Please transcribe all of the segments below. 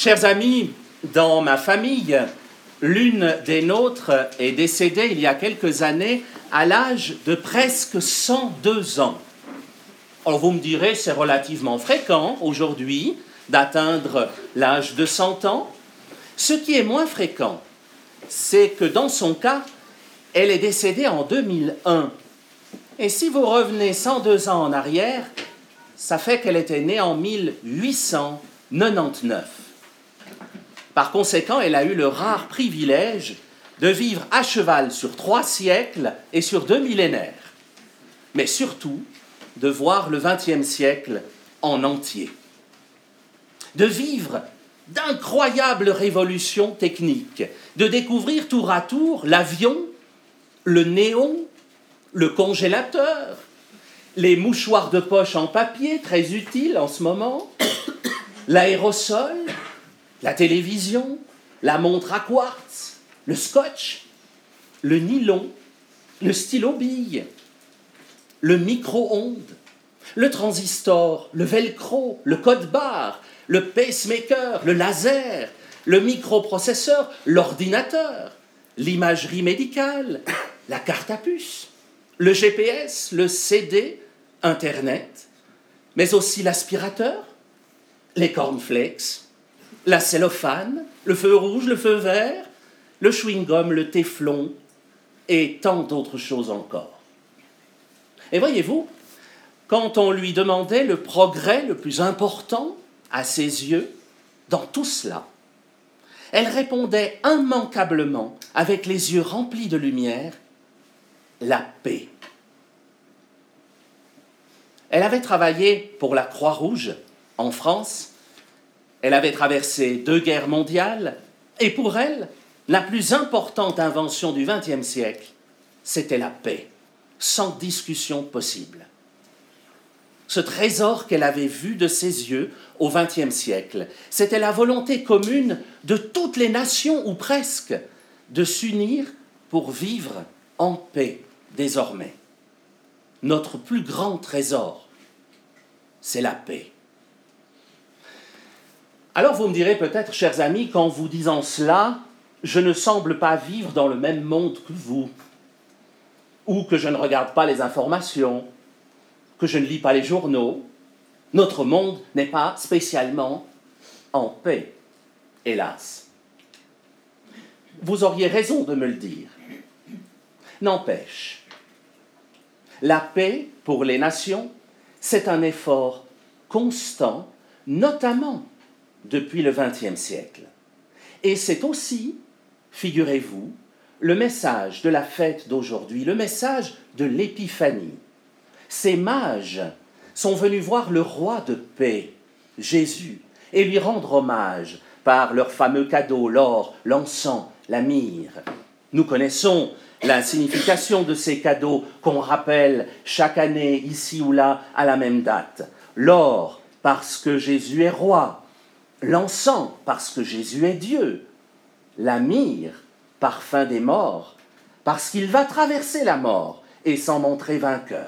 Chers amis, dans ma famille, l'une des nôtres est décédée il y a quelques années à l'âge de presque 102 ans. Alors vous me direz, c'est relativement fréquent aujourd'hui d'atteindre l'âge de 100 ans. Ce qui est moins fréquent, c'est que dans son cas, elle est décédée en 2001. Et si vous revenez 102 ans en arrière, ça fait qu'elle était née en 1899. Par conséquent, elle a eu le rare privilège de vivre à cheval sur 3 siècles et sur 2 millénaires, mais surtout de voir le XXe siècle en entier, de vivre d'incroyables révolutions techniques, de découvrir tour à tour l'avion, le néon, le congélateur, les mouchoirs de poche en papier, très utiles en ce moment, l'aérosol, la télévision, la montre à quartz, le scotch, le nylon, le stylo-bille, le micro-ondes, le transistor, le velcro, le code-barre, le pacemaker, le laser, le microprocesseur, l'ordinateur, l'imagerie médicale, la carte à puce, le GPS, le CD, Internet, mais aussi l'aspirateur, les cornflakes, la cellophane, le feu rouge, le feu vert, le chewing-gum, le téflon et tant d'autres choses encore. Et voyez-vous, quand on lui demandait le progrès le plus important à ses yeux dans tout cela, elle répondait immanquablement, avec les yeux remplis de lumière, la paix. Elle avait travaillé pour la Croix-Rouge en France. Elle avait traversé 2 guerres mondiales, et pour elle, la plus importante invention du XXe siècle, c'était la paix, sans discussion possible. Ce trésor qu'elle avait vu de ses yeux au XXe siècle, c'était la volonté commune de toutes les nations, ou presque, de s'unir pour vivre en paix désormais. Notre plus grand trésor, c'est la paix. Alors vous me direz peut-être, chers amis, qu'en vous disant cela, je ne semble pas vivre dans le même monde que vous, ou que je ne regarde pas les informations, que je ne lis pas les journaux. Notre monde n'est pas spécialement en paix, hélas. Vous auriez raison de me le dire. N'empêche, la paix pour les nations, c'est un effort constant, notamment depuis le XXe siècle. Et c'est aussi, figurez-vous, le message de la fête d'aujourd'hui, le message de l'Épiphanie. Ces mages sont venus voir le roi de paix, Jésus, et lui rendre hommage par leurs fameux cadeaux, l'or, l'encens, la myrrhe. Nous connaissons la signification de ces cadeaux qu'on rappelle chaque année, ici ou là, à la même date. L'or, parce que Jésus est roi. L'encens, parce que Jésus est Dieu. La myrrhe, parfum des morts, parce qu'il va traverser la mort et s'en montrer vainqueur.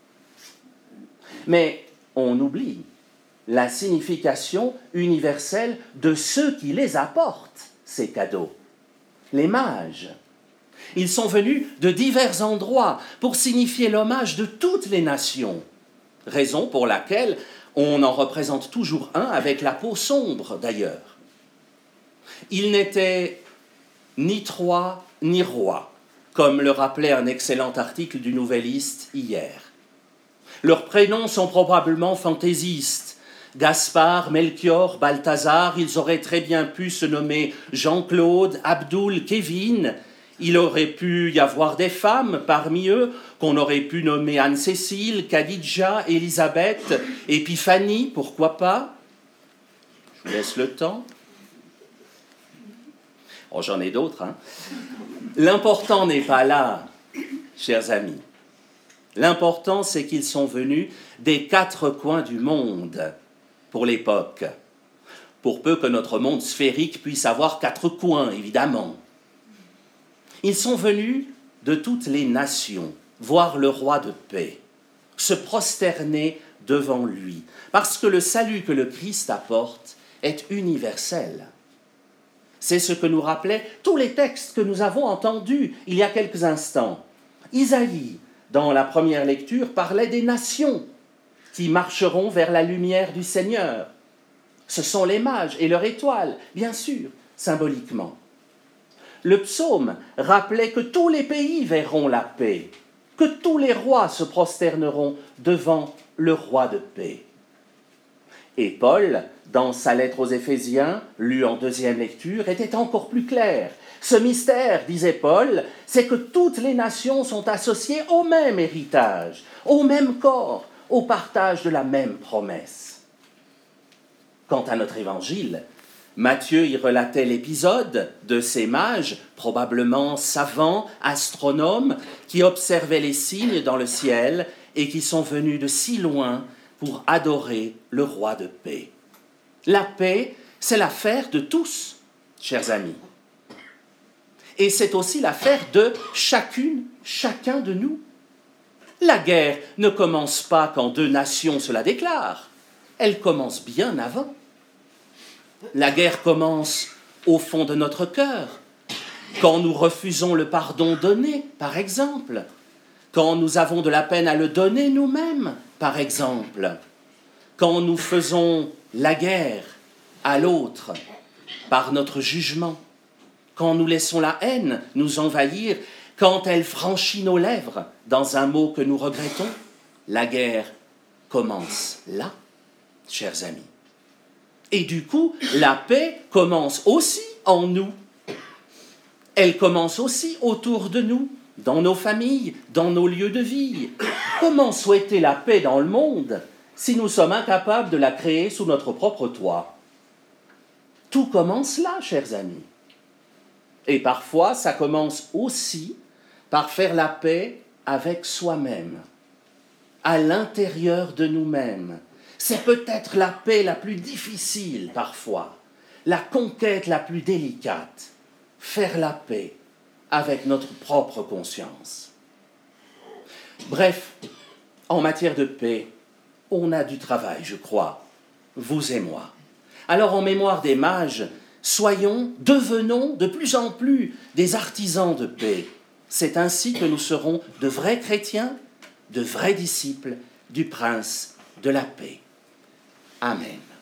Mais on oublie la signification universelle de ceux qui les apportent, ces cadeaux. Les mages. Ils sont venus de divers endroits pour signifier l'hommage de toutes les nations, raison pour laquelle on en représente toujours un avec la peau sombre d'ailleurs. Ils n'étaient ni trois ni rois, comme le rappelait un excellent article du Nouvelliste hier. Leurs prénoms sont probablement fantaisistes. Gaspard, Melchior, Balthazar, ils auraient très bien pu se nommer Jean-Claude, Abdoul, Kevin. Il aurait pu y avoir des femmes parmi eux qu'on aurait pu nommer Anne-Cécile, Khadija, Élisabeth, Épiphanie, pourquoi pas? Je vous laisse le temps. Oh, j'en ai d'autres, hein. L'important n'est pas là, chers amis. L'important, c'est qu'ils sont venus des 4 coins du monde pour l'époque. Pour peu que notre monde sphérique puisse avoir 4 coins, évidemment. Ils sont venus de toutes les nations voir le roi de paix, se prosterner devant lui, parce que le salut que le Christ apporte est universelle. C'est ce que nous rappelaient tous les textes que nous avons entendus il y a quelques instants. Isaïe, dans la première lecture, parlait des nations qui marcheront vers la lumière du Seigneur. Ce sont les mages et leur étoile, bien sûr, symboliquement. Le psaume rappelait que tous les pays verront la paix, que tous les rois se prosterneront devant le roi de paix. Et Paul, dans sa lettre aux Éphésiens, lue en deuxième lecture, était encore plus clair. Ce mystère, disait Paul, c'est que toutes les nations sont associées au même héritage, au même corps, au partage de la même promesse. Quant à notre évangile, Matthieu y relatait l'épisode de ces mages, probablement savants, astronomes, qui observaient les signes dans le ciel et qui sont venus de si loin pour adorer le roi de paix. La paix, c'est l'affaire de tous, chers amis. Et c'est aussi l'affaire de chacun de nous. La guerre ne commence pas quand deux nations se la déclarent. Elle commence bien avant. La guerre commence au fond de notre cœur, quand nous refusons le pardon donné, par exemple, quand nous avons de la peine à le donner nous-mêmes, par exemple, quand nous faisons la guerre à l'autre par notre jugement, quand nous laissons la haine nous envahir, quand elle franchit nos lèvres dans un mot que nous regrettons, la guerre commence là, chers amis. Et du coup, la paix commence aussi en nous. Elle commence aussi autour de nous, dans nos familles, dans nos lieux de vie. Comment souhaiter la paix dans le monde si nous sommes incapables de la créer sous notre propre toit? Tout commence là, chers amis. Et parfois, ça commence aussi par faire la paix avec soi-même, à l'intérieur de nous-mêmes. C'est peut-être la paix la plus difficile parfois, la conquête la plus délicate, faire la paix avec notre propre conscience. Bref, en matière de paix, on a du travail, je crois, vous et moi. Alors en mémoire des mages, devenons de plus en plus des artisans de paix. C'est ainsi que nous serons de vrais chrétiens, de vrais disciples du Prince de la paix. Amen.